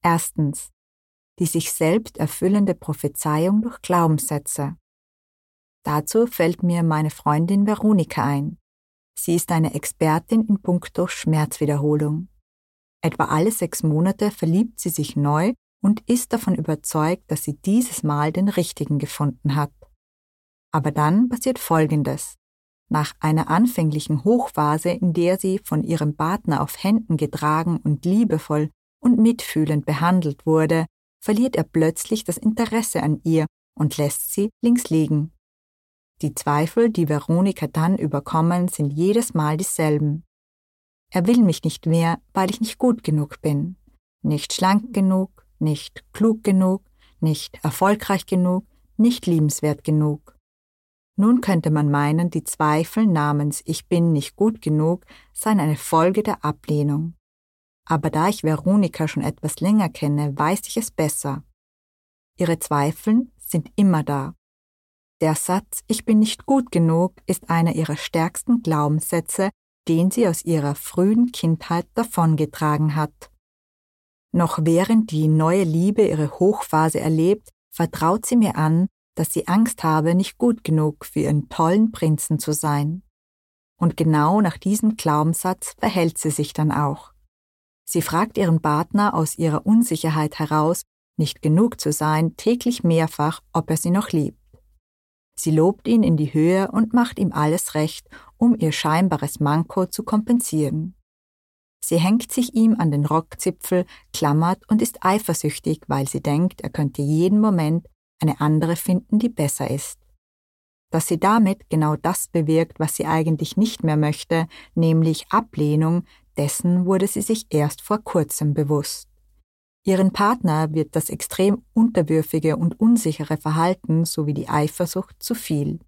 Erstens: die sich selbst erfüllende Prophezeiung durch Glaubenssätze. Dazu fällt mir meine Freundin Veronika ein. Sie ist eine Expertin in puncto Schmerzwiederholung. Etwa alle 6 Monate verliebt sie sich neu und ist davon überzeugt, dass sie dieses Mal den Richtigen gefunden hat. Aber dann passiert Folgendes. Nach einer anfänglichen Hochphase, in der sie von ihrem Partner auf Händen getragen und liebevoll und mitfühlend behandelt wurde, verliert er plötzlich das Interesse an ihr und lässt sie links liegen. Die Zweifel, die Veronika dann überkommen, sind jedes Mal dieselben. Er will mich nicht mehr, weil ich nicht gut genug bin, nicht schlank genug, nicht klug genug, nicht erfolgreich genug, nicht liebenswert genug. Nun könnte man meinen, die Zweifel namens „Ich bin nicht gut genug“ seien eine Folge der Ablehnung. Aber da ich Veronika schon etwas länger kenne, weiß ich es besser. Ihre Zweifel sind immer da. Der Satz „Ich bin nicht gut genug“ ist einer ihrer stärksten Glaubenssätze, den sie aus ihrer frühen Kindheit davongetragen hat. Noch während die neue Liebe ihre Hochphase erlebt, vertraut sie mir an, dass sie Angst habe, nicht gut genug für ihren tollen Prinzen zu sein. Und genau nach diesem Glaubenssatz verhält sie sich dann auch. Sie fragt ihren Partner aus ihrer Unsicherheit heraus, nicht genug zu sein, täglich mehrfach, ob er sie noch liebt. Sie lobt ihn in die Höhe und macht ihm alles recht, um ihr scheinbares Manko zu kompensieren. Sie hängt sich ihm an den Rockzipfel, klammert und ist eifersüchtig, weil sie denkt, er könnte jeden Moment eine andere finden, die besser ist. Dass sie damit genau das bewirkt, was sie eigentlich nicht mehr möchte, nämlich Ablehnung, dessen wurde sie sich erst vor kurzem bewusst. Ihren Partner wird das extrem unterwürfige und unsichere Verhalten sowie die Eifersucht zu viel.